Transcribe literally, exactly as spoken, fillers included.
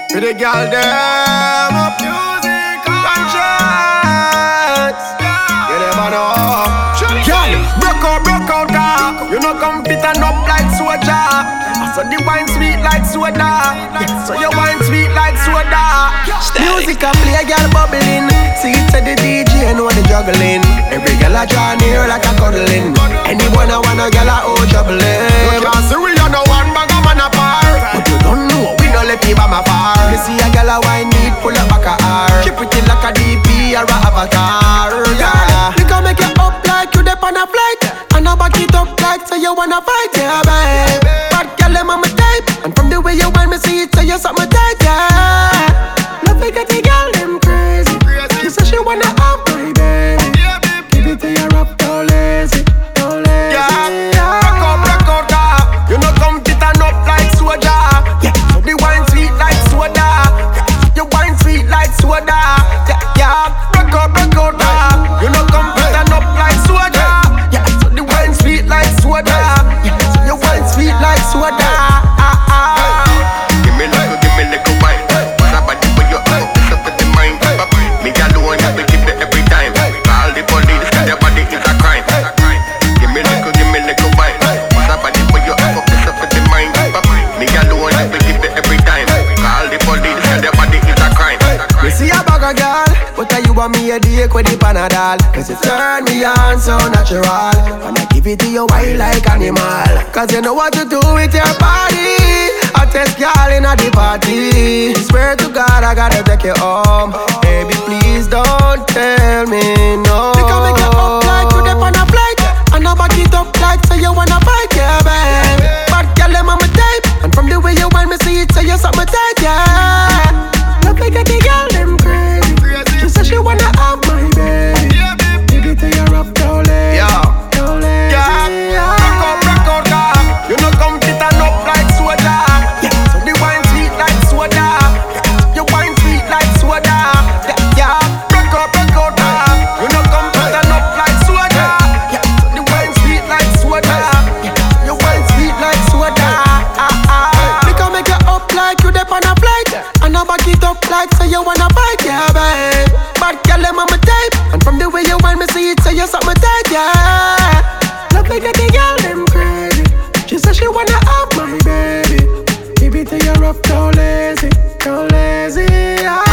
With the girl them up music conscience. You never know. Girl, broke out, broke out, car. You know come fit and up like soldier. So the wine sweet like soda. Yeah, so your wine sweet like soda. Music a play, girl bubbling. See it to the D J, know the juggling. Every girl a draw near like a cuddling. Anyone a want a girl a oh juggling. You can't see we are no one bag of man apart. But you don't know, we no let keep on my far. You see a girl a wine need pull up back a R. She pretty like a D P or a avatar. Yeah, we can make it up like you dep on a flight. And I back it up like so you wanna fight, yeah, babe. Bad girl, I'm on my type. And from the way you want me see it, so you suck my tight, yeah. Love like a girl, them crazy. She said she wanna have my baby. Give it to your up, don't lazy, don't lazy. Yeah, yeah. Rock out, rock out, yeah. You know come fit and up like soda. Yeah, so the wine sweet like soda. Yeah, your wine sweet like soda. Yeah, yeah. Rock out, rock out, yeah. You know come fit and up like soda. Yeah, so the wine sweet like soda. Yeah, so your wine sweet like soda. Give me little, give me little wine. Somebody put your up, this up with the mind. Me alone, I will give it every time. Call the police, cause their body is a crime. Give me little, give me little wine. Somebody put your up, this up with the mind. Me alone, I will give it every time. Call the police, cause their body is a crime. You see a bag of girl, but you want me a dick with the Panadol. Cause you turn me on so natural. And I give it to you wild like animal. Cause you know what to do with your body. I test y'all in a the party. Swear to God I gotta take you home. Baby please don't tell me no. We can make it up like you dep on a flight. And I back it up like so you wanna fight, yeah, babe. Bad girl, I'm on my type. And from the way you want me see it, so you suck my tight, yeah. Love like a girl, them crazy. She said she wanna have my baby. Give it to your up, don't lazy, don't lazy. Yeah, rock out, rock out, car. You know come fit and up like soda. Yeah, so the wine sweet like soda. Yeah, your wine sweet like soda. Yeah, yeah, rock out, rock out, car. You know come fit and up like soda. Yeah, so the wine sweet like soda. Yeah, so your wine sweet like soda. Ah, ah. We can make it up like you dep on a flight. And I back it up like so you wanna fight, yeah, babe. Bad girl, I'm on my type. And from the way you want me see it, so you suck my tight, yeah. Love like a girl, them crazy. She said she wanna have my baby. Give it to your up, don't lazy, don't lazy, yeah.